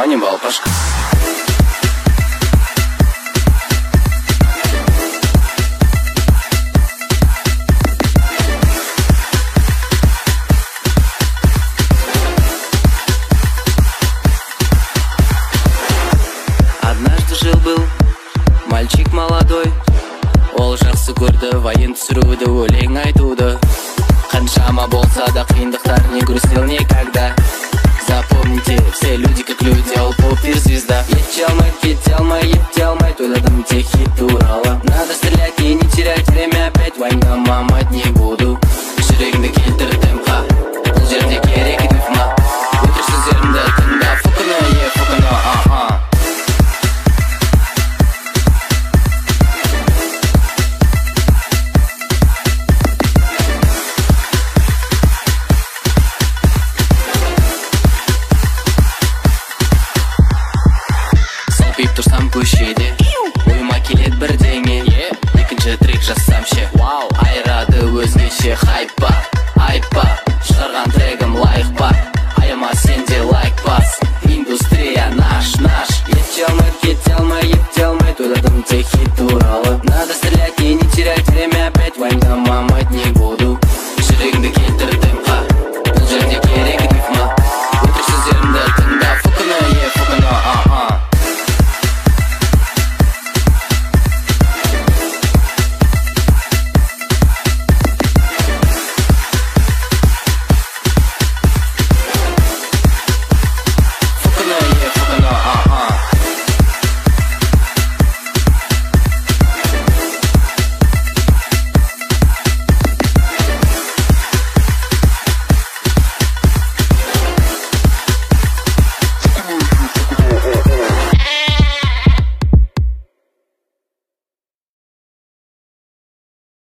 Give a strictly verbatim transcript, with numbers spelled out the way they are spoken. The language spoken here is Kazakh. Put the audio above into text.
кармане балпашка. Однажды жил-был мальчик молодой, ол жақсы көрді вайын түсіруді, өлең айтуды. Қаншама болса да қиындықтар, не грустил никогда. Запомните, все люди как люди, ол поп-звезда. Ете алмай, кете алмай, ете алмай, ойладым